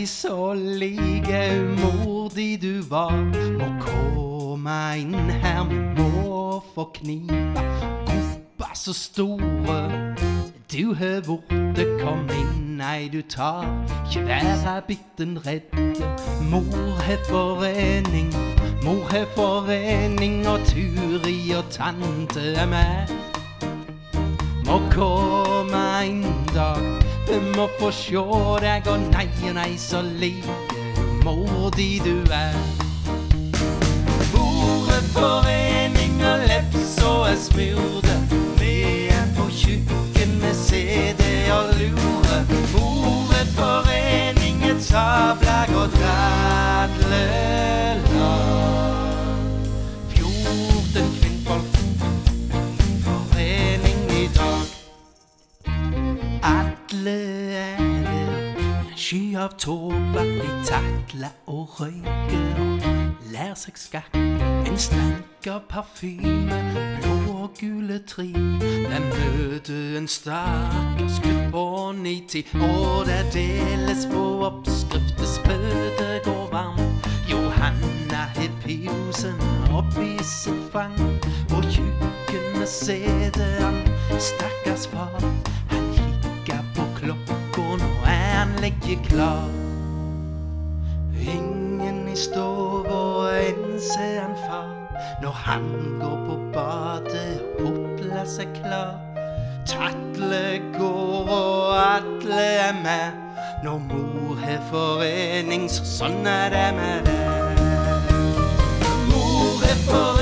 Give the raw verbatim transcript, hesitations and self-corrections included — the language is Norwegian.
nei så like umodig du var. Må komme inn her, må få knipa. Koppa så store du har vorte, kom inn, nei du tar ikke være bitten redde. Mor har forening, mor har forening, og Turi og tante er med. Må komme en dag, vi må få sjå deg, og nei og nei så like modig du er. Mor har forening, og lepsa er smurde, vi er på tjukken med C D og lure. Mor er forening, et sablag og dradlelag. Fjorten kvinnfolk, forening i dag. Alle er det, sky av tobakk, de takler og røyker og lær seg skakk. En stank av parfyme, blå og gule tri. Den møter en stakkars gutt på ni-ti, og det deles på oppskrifter, spøte går varm. Johanna har pjusen oppi sitt fang, og kjøkkenet seder han, stakkars far. Han kikker på klokka, nå er han legge klar. Ingen i stova, ense han far, når han går på badet og putler seg klar. Tatle går og atle er med, når mor har forening, så sånn er det med det. Mor har forening,